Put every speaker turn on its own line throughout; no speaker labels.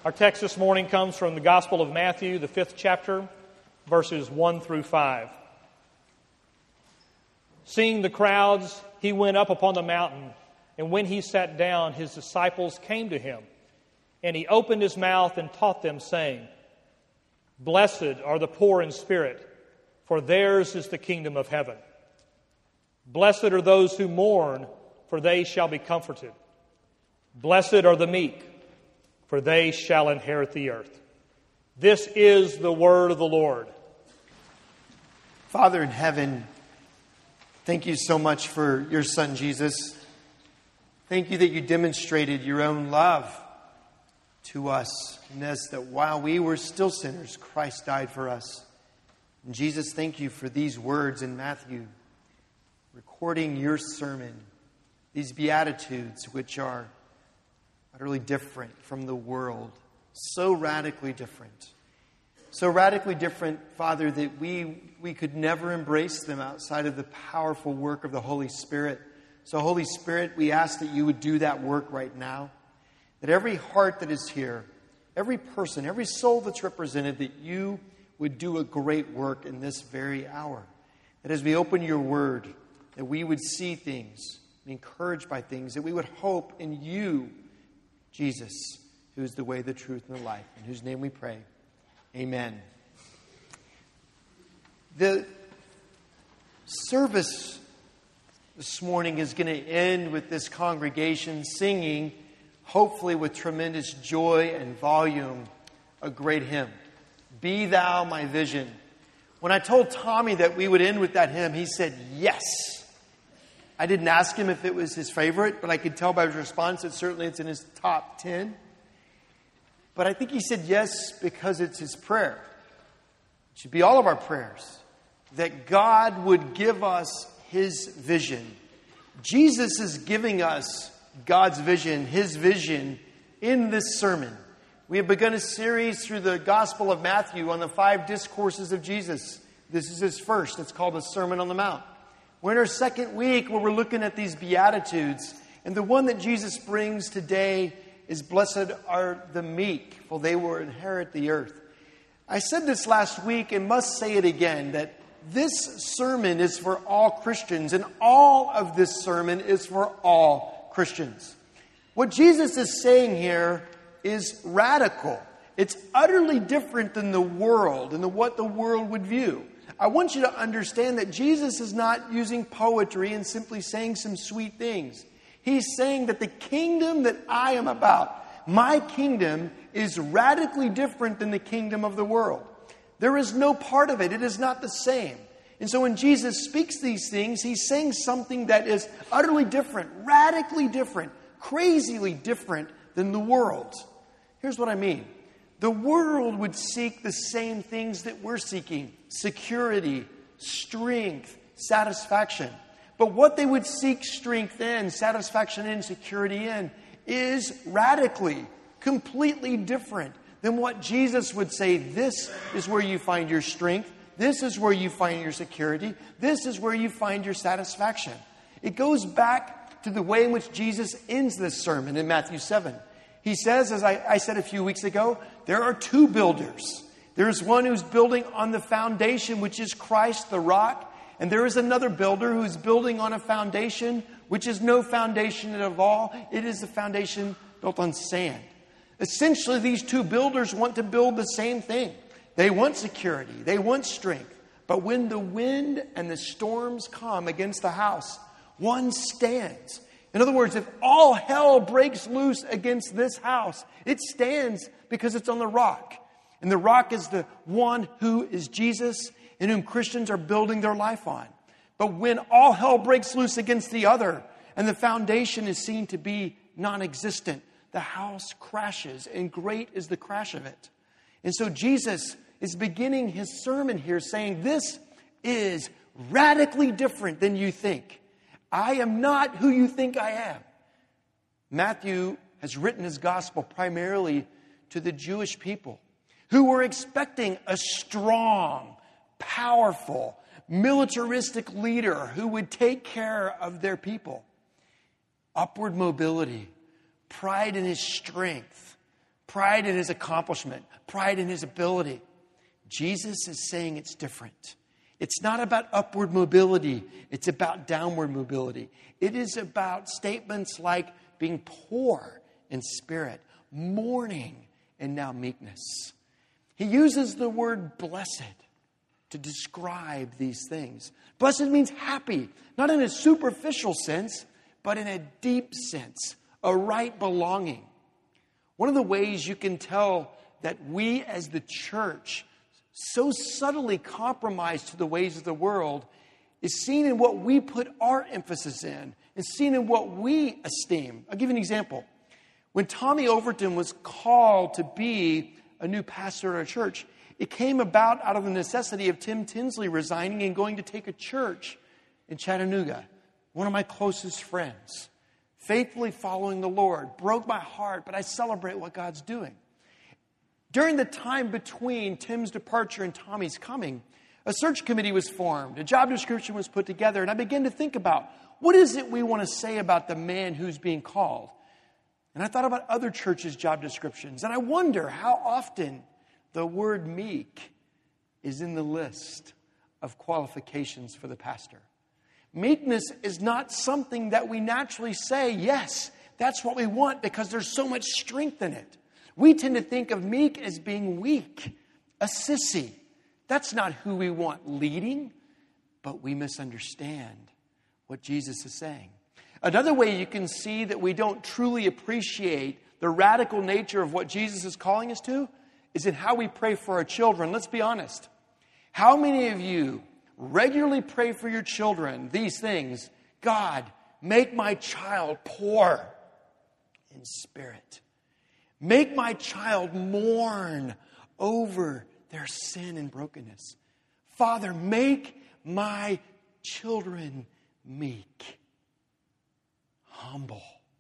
Our text this morning comes from the Gospel of Matthew, the 5th chapter, verses 1 through 5. Seeing the crowds, he went up upon the mountain, and when he sat down, his disciples came to him. And he opened his mouth and taught them, saying, Blessed are the poor in spirit, for theirs is the kingdom of heaven. Blessed are those who mourn, for they shall be comforted. Blessed are the meek, for they shall inherit the earth. This is the word of the Lord.
Father in heaven, thank you so much for your Son, Jesus. Thank you that you demonstrated your own love to us. And that while we were still sinners, Christ died for us. And Jesus, thank you for these words in Matthew, recording your sermon, these Beatitudes, which are utterly different from the world. So radically different. So radically different, Father, that we could never embrace them outside of the powerful work of the Holy Spirit. So Holy Spirit, we ask that you would do that work right now. That every heart that is here, every person, every soul that's represented, that you would do a great work in this very hour. That as we open your word, that we would see things, be encouraged by things, that we would hope in you, Jesus, who is the way, the truth, and the life, in whose name we pray. Amen. The service this morning is going to end with this congregation singing, hopefully with tremendous joy and volume, a great hymn. Be Thou My Vision. When I told Tommy that we would end with that hymn, he said yes. I didn't ask him if it was his favorite, but I could tell by his response that certainly it's in his top 10. But I think he said yes because it's his prayer. It should be all of our prayers. That God would give us his vision. Jesus is giving us God's vision, his vision, in this sermon. We have begun a series through the Gospel of Matthew on the 5 discourses of Jesus. This is his first. It's called the Sermon on the Mount. We're in our second week where we're looking at these Beatitudes. And the one that Jesus brings today is blessed are the meek, for they will inherit the earth. I said this last week and must say it again, that this sermon is for all Christians, and all of this sermon is for all Christians. What Jesus is saying here is radical. It's utterly different than the world and what the world would view. I want you to understand that Jesus is not using poetry and simply saying some sweet things. He's saying that the kingdom that I am about, my kingdom, is radically different than the kingdom of the world. There is no part of it. It is not the same. And so when Jesus speaks these things, he's saying something that is utterly different, radically different, crazily different than the world. Here's what I mean. The world would seek the same things that we're seeking: security, strength, satisfaction. But what they would seek strength in, satisfaction in, security in, is radically, completely different than what Jesus would say. This is where you find your strength. This is where you find your security. This is where you find your satisfaction. It goes back to the way in which Jesus ends this sermon in Matthew 7. He says, as I said a few weeks ago, there are 2 builders. There's one who's building on the foundation, which is Christ, the rock. And there is another builder who's building on a foundation, which is no foundation at all. It is a foundation built on sand. Essentially, these 2 builders want to build the same thing. They want security. They want strength. But when the wind and the storms come against the house, one stands. In other words, if all hell breaks loose against this house, it stands because it's on the rock. And the rock is the one who is Jesus, in whom Christians are building their life on. But when all hell breaks loose against the other, and the foundation is seen to be non-existent, the house crashes, and great is the crash of it. And so Jesus is beginning his sermon here saying, this is radically different than you think. I am not who you think I am. Matthew has written his gospel primarily to the Jewish people who were expecting a strong, powerful, militaristic leader who would take care of their people. Upward mobility, pride in his strength, pride in his accomplishment, pride in his ability. Jesus is saying it's different. It's not about upward mobility. It's about downward mobility. It is about statements like being poor in spirit, mourning, and now meekness. He uses the word blessed to describe these things. Blessed means happy, not in a superficial sense, but in a deep sense, a right belonging. One of the ways you can tell that we as the church so subtly compromise to the ways of the world is seen in what we put our emphasis in and seen in what we esteem. I'll give you an example. When Tommy Overton was called to be a new pastor at our church, it came about out of the necessity of Tim Tinsley resigning and going to take a church in Chattanooga. One of my closest friends, faithfully following the Lord, broke my heart, but I celebrate what God's doing. During the time between Tim's departure and Tommy's coming, a search committee was formed, a job description was put together, and I began to think about, what is it we want to say about the man who's being called? And I thought about other churches' job descriptions, and I wonder how often the word meek is in the list of qualifications for the pastor. Meekness is not something that we naturally say, yes, that's what we want because there's so much strength in it. We tend to think of meek as being weak, a sissy. That's not who we want leading, but we misunderstand what Jesus is saying. Another way you can see that we don't truly appreciate the radical nature of what Jesus is calling us to is in how we pray for our children. Let's be honest. How many of you regularly pray for your children these things? God, make my child poor in spirit. Make my child mourn over their sin and brokenness. Father, make my children meek, humble.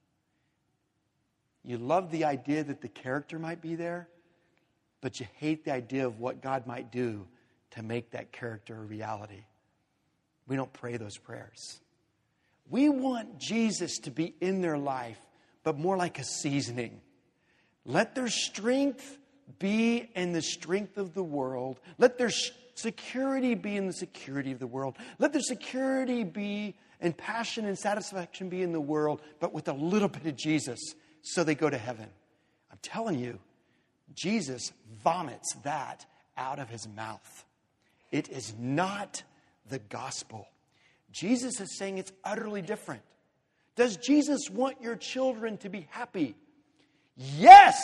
You love the idea that the character might be there, but you hate the idea of what God might do to make that character a reality. We don't pray those prayers. We want Jesus to be in their life, but more like a seasoning. Let their strength be in the strength of the world. Let their security be in the security of the world. Let their security be and passion and satisfaction be in the world, but with a little bit of Jesus so they go to heaven. I'm telling you, Jesus vomits that out of his mouth. It is not the gospel. Jesus is saying it's utterly different. Does Jesus want your children to be happy? Yes!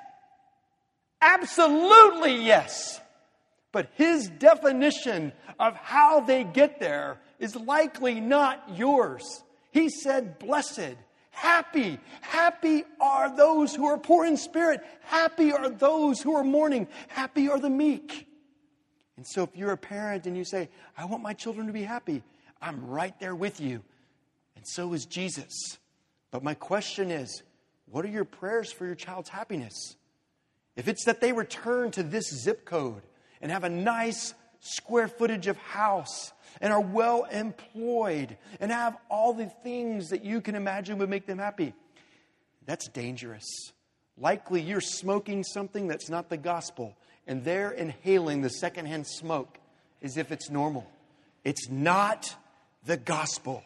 Absolutely yes! But his definition of how they get there is likely not yours. He said, blessed, happy. Happy are those who are poor in spirit. Happy are those who are mourning. Happy are the meek. And so if you're a parent and you say, I want my children to be happy, I'm right there with you. And so is Jesus. But my question is, what are your prayers for your child's happiness? If it's that they return to this zip code and have a nice square footage of house and are well employed and have all the things that you can imagine would make them happy, that's dangerous. Likely you're smoking something that's not the gospel, and they're inhaling the secondhand smoke as if it's normal. It's not the gospel.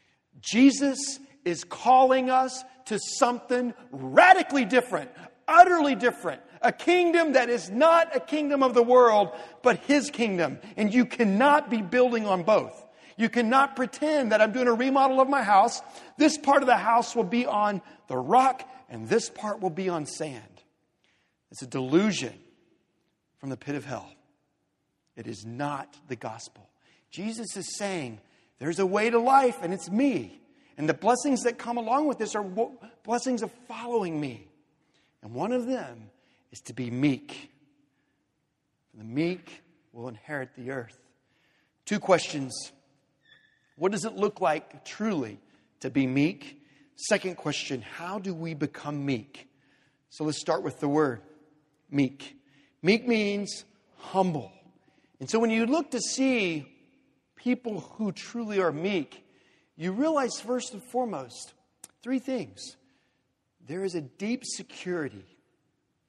Jesus is calling us to something radically different, utterly different. A kingdom that is not a kingdom of the world, but his kingdom. And you cannot be building on both. You cannot pretend that I'm doing a remodel of my house. This part of the house will be on the rock, and this part will be on sand. It's a delusion from the pit of hell. It is not the gospel. Jesus is saying, there's a way to life, and it's me. And the blessings that come along with this are blessings of following me. And one of them is to be meek. The meek will inherit the earth. 2 questions. What does it look like truly to be meek? Second question, how do we become meek? So let's start with the word meek. Meek means humble. And so when you look to see people who truly are meek, you realize first and foremost 3 things. There is a deep security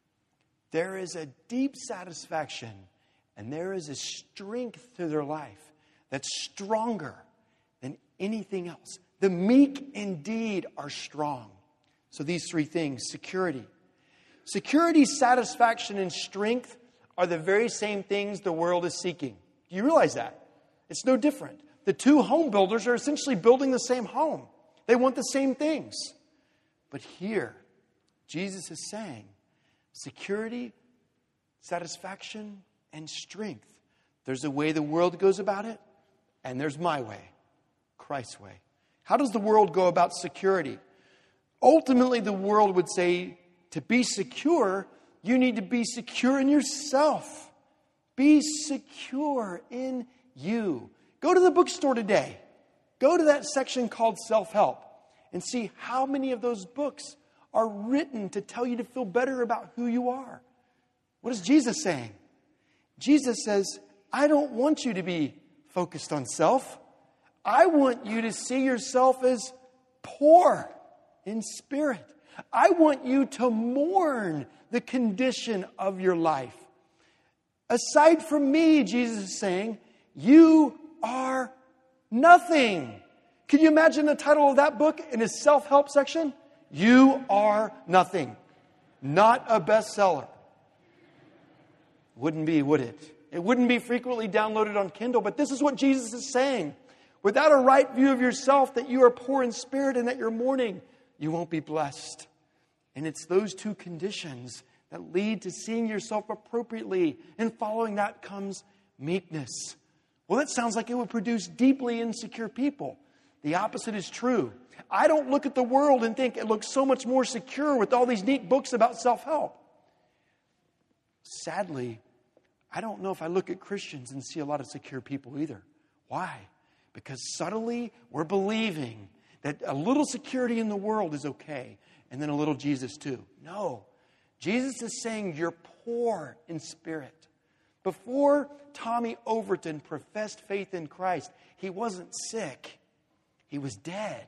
there is a deep satisfaction and there is a strength to their life that's stronger than anything else. The meek indeed are strong. So these three things: security. Security, satisfaction, and strength are the very same things the world is seeking. Do you realize that? It's no different. The two home builders are essentially building the same home. They want the same things. But here, Jesus is saying, security, satisfaction, and strength. There's a way the world goes about it, and there's my way, Christ's way. How does the world go about security? Ultimately, the world would say, to be secure, you need to be secure in yourself. Be secure in you. Go to the bookstore today. Go to that section called self-help and see how many of those books are written to tell you to feel better about who you are. What is Jesus saying? Jesus says, I don't want you to be focused on self. I want you to see yourself as poor in spirit. I want you to mourn the condition of your life. Aside from me, Jesus is saying, you are nothing. Can you imagine the title of that book in his self-help section? You are nothing. Not a bestseller. Wouldn't be, would it? It wouldn't be frequently downloaded on Kindle, but this is what Jesus is saying. Without a right view of yourself, that you are poor in spirit and that you're mourning, you won't be blessed. And it's those two conditions that lead to seeing yourself appropriately. And following that comes meekness. Well, that sounds like it would produce deeply insecure people. The opposite is true. I don't look at the world and think it looks so much more secure with all these neat books about self-help. Sadly, I don't know if I look at Christians and see a lot of secure people either. Why? Because subtly we're believing that a little security in the world is okay, and then a little Jesus too. No. Jesus is saying you're poor in spirit. Before Tommy Overton professed faith in Christ, he wasn't sick. He was dead.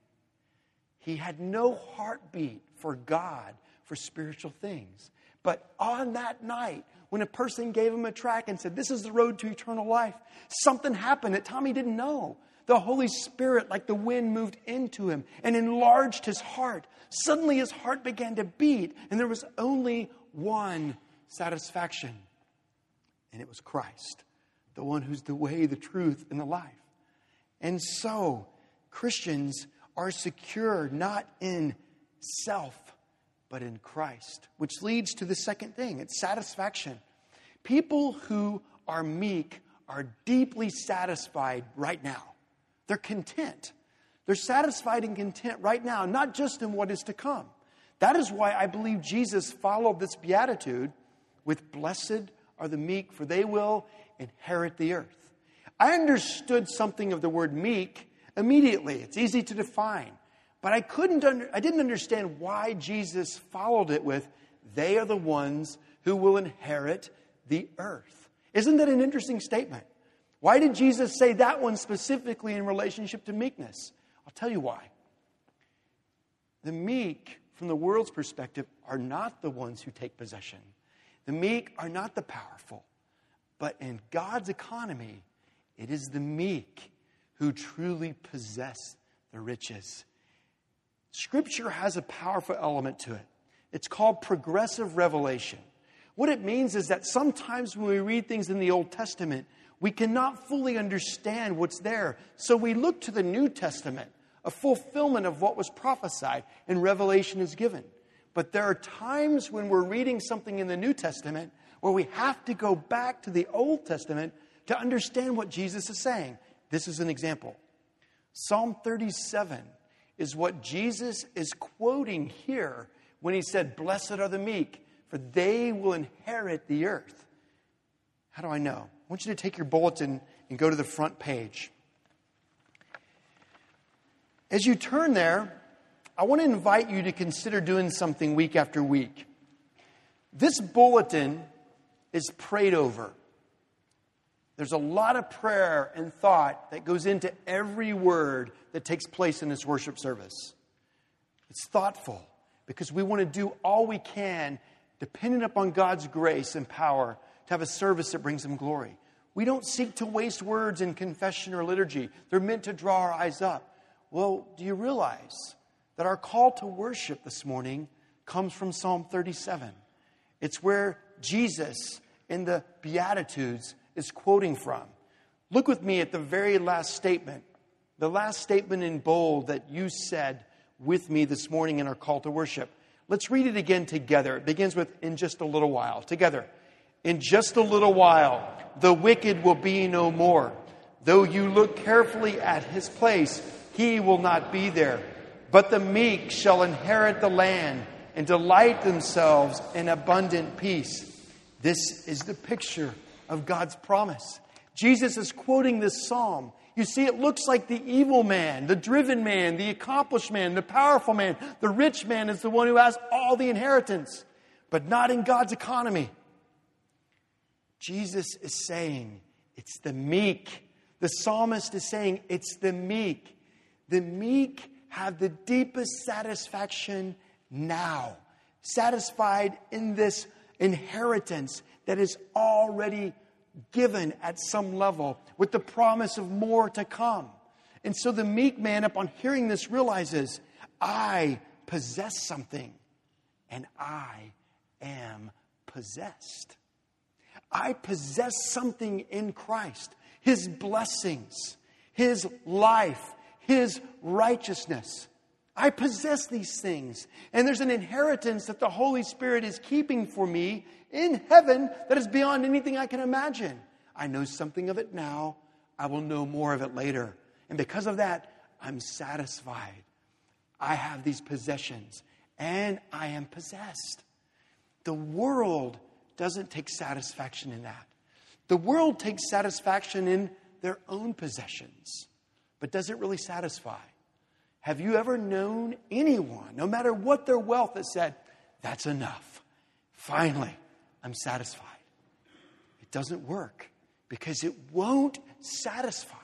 He had no heartbeat for God, for spiritual things. But on that night, when a person gave him a tract and said, this is the road to eternal life, something happened that Tommy didn't know. The Holy Spirit, like the wind, moved into him and enlarged his heart. Suddenly his heart began to beat, and there was only one satisfaction. And it was Christ, the one who's the way, the truth, and the life. And so, Christians are secure not in self, but in Christ. Which leads to the second thing, it's satisfaction. People who are meek are deeply satisfied right now. They're content. They're satisfied and content right now, not just in what is to come. That is why I believe Jesus followed this beatitude with blessed are the meek, for they will inherit the earth. I understood something of the word meek immediately. It's easy to define. But I didn't understand why Jesus followed it with, they are the ones who will inherit the earth. Isn't that an interesting statement? Why did Jesus say that one specifically in relationship to meekness? I'll tell you why. The meek, from the world's perspective, are not the ones who take possession. The meek are not the powerful. But in God's economy, it is the meek who truly possess the riches. Scripture has a powerful element to it. It's called progressive revelation. What it means is that sometimes when we read things in the Old Testament, we cannot fully understand what's there. So we look to the New Testament, a fulfillment of what was prophesied, and revelation is given. But there are times when we're reading something in the New Testament where we have to go back to the Old Testament to understand what Jesus is saying. This is an example. Psalm 37 is what Jesus is quoting here when he said, blessed are the meek, for they will inherit the earth. How do I know? I want you to take your bulletin and go to the front page. As you turn there, I want to invite you to consider doing something week after week. This bulletin is prayed over. There's a lot of prayer and thought that goes into every word that takes place in this worship service. It's thoughtful because we want to do all we can dependent upon God's grace and power to have a service that brings Him glory. We don't seek to waste words in confession or liturgy. They're meant to draw our eyes up. Well, do you realize that our call to worship this morning comes from Psalm 37? It's where Jesus in the Beatitudes is quoting from. Look with me at the very last statement. The last statement in bold that you said with me this morning in our call to worship. Let's read it again together. It begins with, in just a little while. Together. In just a little while, the wicked will be no more. Though you look carefully at his place, he will not be there. But the meek shall inherit the land and delight themselves in abundant peace. This is the picture of God's promise. Jesus is quoting this psalm. You see, it looks like the evil man, the driven man, the accomplished man, the powerful man. The rich man is the one who has all the inheritance, but not in God's economy. Jesus is saying it's the meek. The psalmist is saying it's the meek. The meek have the deepest satisfaction now, satisfied in this inheritance that is already given at some level with the promise of more to come. And so the meek man, upon hearing this, realizes, I possess something and I am possessed. I possess something in Christ. His blessings, His life, His righteousness. I possess these things. And there's an inheritance that the Holy Spirit is keeping for me in heaven that is beyond anything I can imagine. I know something of it now. I will know more of it later. And because of that, I'm satisfied. I have these possessions and I am possessed. The world doesn't take satisfaction in that. The world takes satisfaction in their own possessions, but does it really satisfy? Have you ever known anyone, no matter what their wealth, that said, that's enough. Finally, I'm satisfied. It doesn't work because it won't satisfy.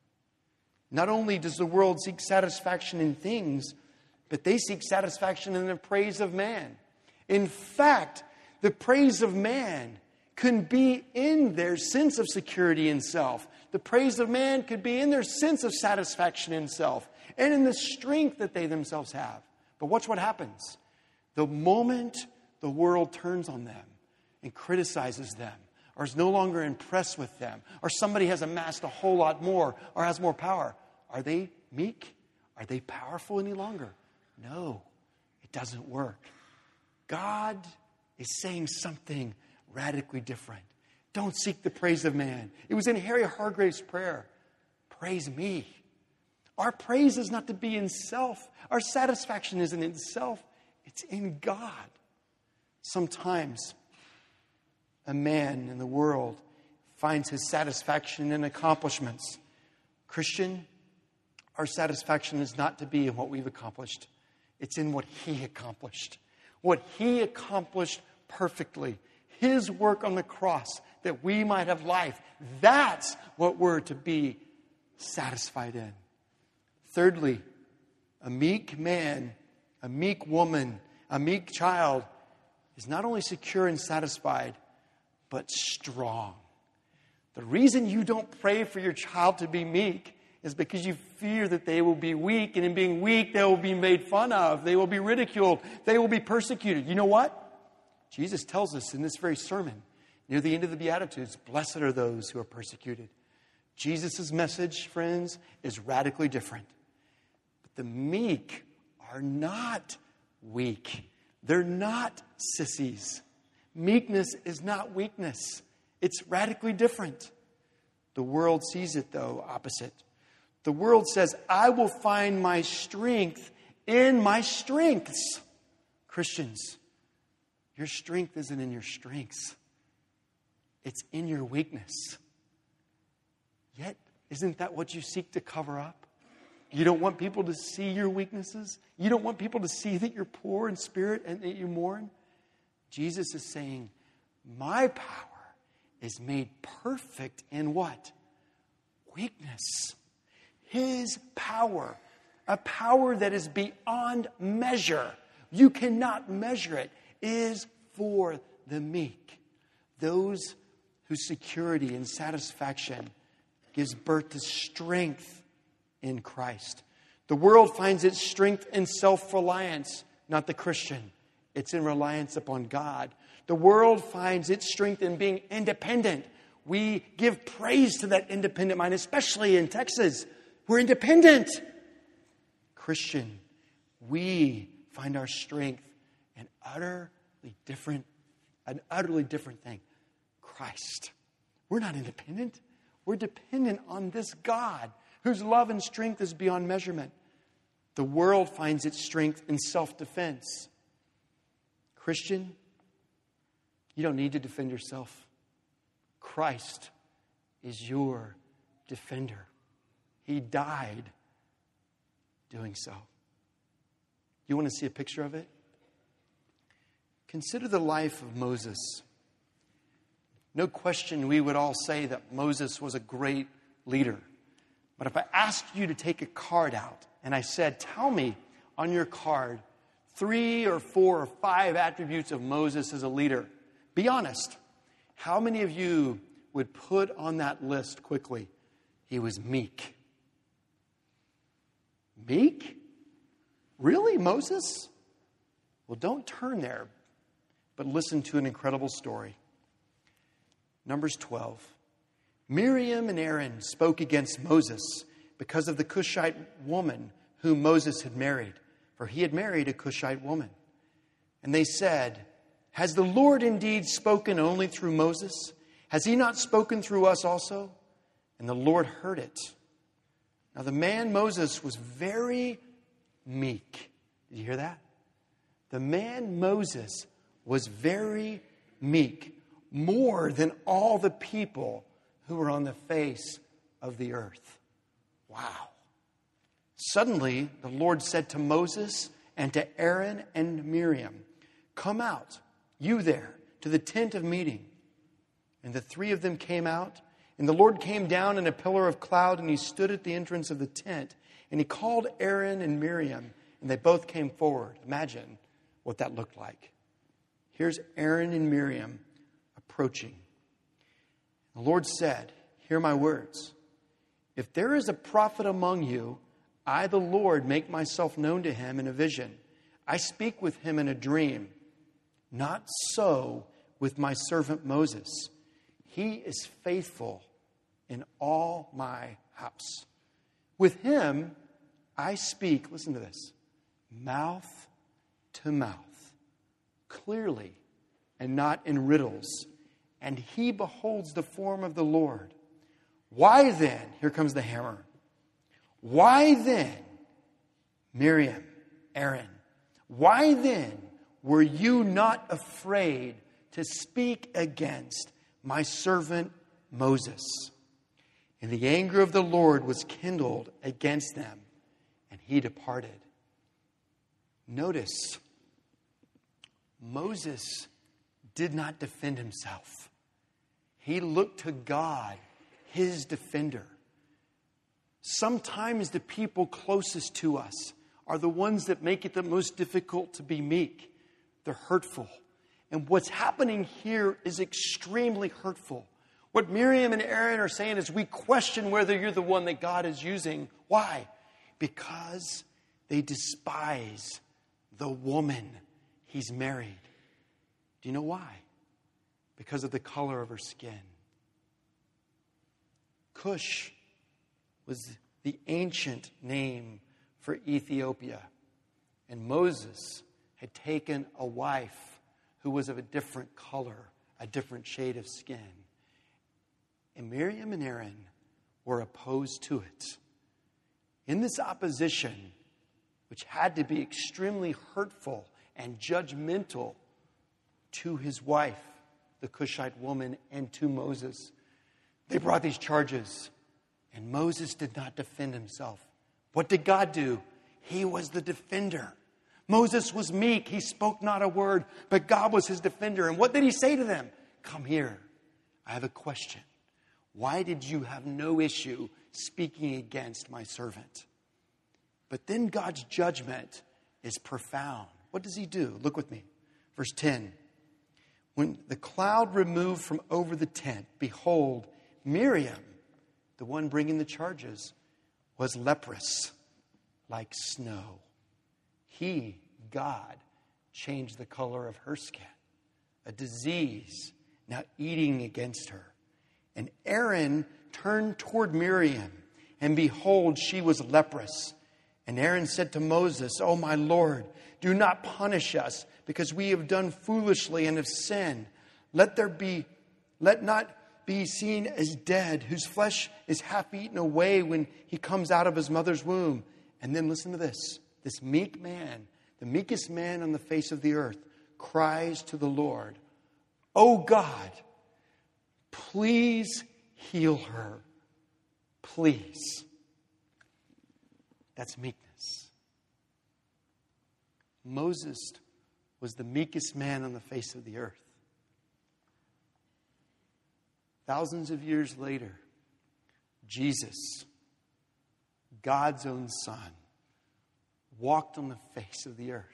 Not only does the world seek satisfaction in things, but they seek satisfaction in the praise of man. In fact, the praise of man can be in their sense of security in self. The praise of man could be in their sense of satisfaction in self and in the strength that they themselves have. But watch what happens. The moment the world turns on them and criticizes them, or is no longer impressed with them, or somebody has amassed a whole lot more or has more power, are they meek? Are they powerful any longer? No, it doesn't work. God is saying something radically different. Don't seek the praise of man. It was in Harry Hargrave's prayer. Praise me. Our praise is not to be in self. Our satisfaction isn't in self. It's in God. Sometimes a man in the world finds his satisfaction in accomplishments. Christian, our satisfaction is not to be in what we've accomplished. It's in what He accomplished. What He accomplished perfectly. His work on the cross that we might have life. That's what we're to be satisfied in. Thirdly, a meek man, a meek woman, a meek child is not only secure and satisfied, but strong. The reason you don't pray for your child to be meek is because you fear that they will be weak, and in being weak, they will be made fun of. They will be ridiculed. They will be persecuted. You know what? Jesus tells us in this very sermon, near the end of the Beatitudes, blessed are those who are persecuted. Jesus' message, friends, is radically different. But the meek are not weak. They're not sissies. Meekness is not weakness. It's radically different. The world sees it, though, opposite. The world says, I will find my strength in my strengths. Christians, your strength isn't in your strengths. It's in your weakness. Yet, isn't that what you seek to cover up? You don't want people to see your weaknesses? You don't want people to see that you're poor in spirit and that you mourn? Jesus is saying, my power is made perfect in what? Weakness. His power, a power that is beyond measure, you cannot measure it, is for the meek, those whose security and satisfaction gives birth to strength in Christ. The world finds its strength in self-reliance, not the Christian. It's in reliance upon God. The world finds its strength in being independent. We give praise to that independent mind, especially in Texas. We're independent. Christian, we find our strength in an utterly different thing. Christ. We're not independent. We're dependent on this God whose love and strength is beyond measurement. The world finds its strength in self-defense. Christian, you don't need to defend yourself. Christ is your defender. He died doing so. You want to see a picture of it? Consider the life of Moses. No question, we would all say that Moses was a great leader. But if I asked you to take a card out and I said, tell me on your card 3 or 4 or 5 attributes of Moses as a leader, be honest. How many of you would put on that list quickly? He was meek. Meek? Really, Moses? Well, don't turn there, but listen to an incredible story. Numbers 12. Miriam and Aaron spoke against Moses because of the Cushite woman whom Moses had married, for he had married a Cushite woman. And they said, has the Lord indeed spoken only through Moses? Has he not spoken through us also? And the Lord heard it. Now the man Moses was very meek. Did you hear that? The man Moses was very meek, more than all the people who were on the face of the earth. Wow. Suddenly, the Lord said to Moses and to Aaron and Miriam, come out, you there, to the tent of meeting. And the 3 of them came out, and the Lord came down in a pillar of cloud, and he stood at the entrance of the tent. And he called Aaron and Miriam, and they both came forward. Imagine what that looked like. Here's Aaron and Miriam approaching. The Lord said, hear my words. If there is a prophet among you, I, the Lord, make myself known to him in a vision. I speak with him in a dream. Not so with my servant Moses. He is faithful in all my house. With him, I speak, listen to this, mouth to mouth, clearly and not in riddles. And he beholds the form of the Lord. Why then, here comes the hammer. Why then, Miriam, Aaron, why then were you not afraid to speak against my servant Moses? And the anger of the Lord was kindled against them, and he departed. Notice, Moses did not defend himself. He looked to God, his defender. Sometimes the people closest to us are the ones that make it the most difficult to be meek. They're hurtful. And what's happening here is extremely hurtful. What Miriam and Aaron are saying is we question whether you're the one that God is using. Why? Because they despise the woman he's married. Do you know why? Because of the color of her skin. Cush was the ancient name for Ethiopia. And Moses had taken a wife who was of a different color, a different shade of skin. And Miriam and Aaron were opposed to it. In this opposition, which had to be extremely hurtful and judgmental to his wife, the Cushite woman, and to Moses, they brought these charges. And Moses did not defend himself. What did God do? He was the defender. Moses was meek. He spoke not a word, but God was his defender. And what did he say to them? Come here. I have a question. Why did you have no issue speaking against my servant? But then God's judgment is profound. What does he do? Look with me. Verse 10. When the cloud removed from over the tent, behold, Miriam, the one bringing the charges, was leprous like snow. He, God, changed the color of her skin. A disease now eating against her. And Aaron turned toward Miriam, and behold, she was leprous. And Aaron said to Moses, "O my Lord, do not punish us, because we have done foolishly and have sinned. Let not be seen as dead, whose flesh is half eaten away when he comes out of his mother's womb." And then listen to this. This meek man, the meekest man on the face of the earth, cries to the Lord, "O God, please heal her. Please." That's meekness. Moses was the meekest man on the face of the earth. Thousands of years later, Jesus, God's own Son, walked on the face of the earth,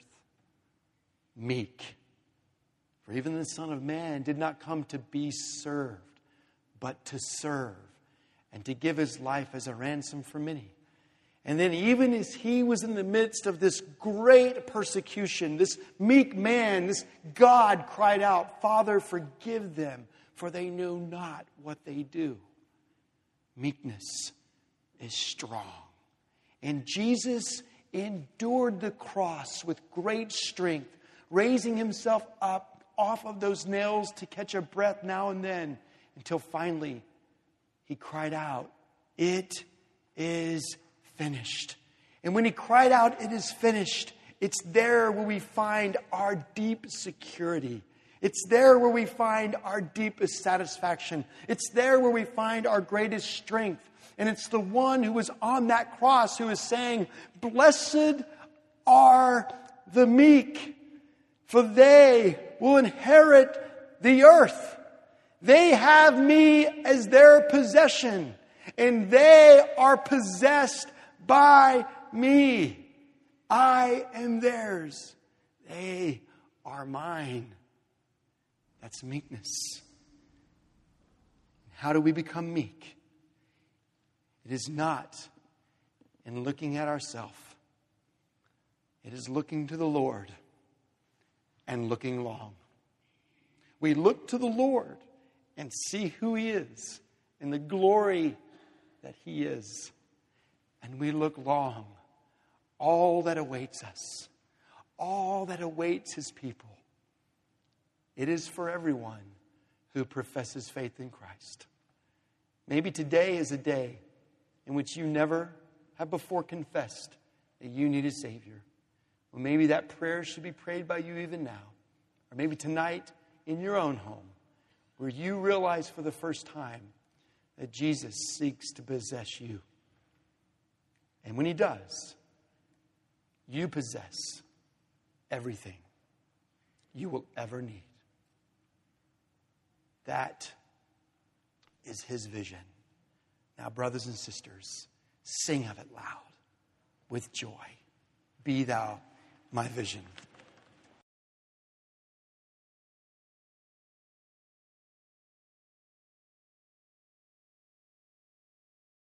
meek. For even the Son of Man did not come to be served, but to serve, and to give his life as a ransom for many. And then even as he was in the midst of this great persecution, this meek man, this God cried out, "Father, forgive them, for they know not what they do." Meekness is strong. And Jesus endured the cross with great strength, raising himself up off of those nails to catch a breath now and then, until finally he cried out, "It is finished." And when he cried out, "It is finished," it's there where we find our deep security. It's there where we find our deepest satisfaction. It's there where we find our greatest strength. And it's the one who was on that cross who is saying, "Blessed are the meek, for they will inherit the earth. They have me as their possession, and they are possessed by me. I am theirs. They are mine." That's meekness. How do we become meek? It is not in looking at ourselves. It is looking to the Lord and looking long. We look to the Lord and see who He is and the glory that He is. And we look long. All that awaits us. All that awaits His people. It is for everyone who professes faith in Christ. Maybe today is a day in which you never have before confessed that you need a Savior. Well, maybe that prayer should be prayed by you even now. Or maybe tonight in your own home, where you realize for the first time that Jesus seeks to possess you. And when He does, you possess everything you will ever need. That is His vision. Now, brothers and sisters, sing of it loud with joy. Be thou my vision.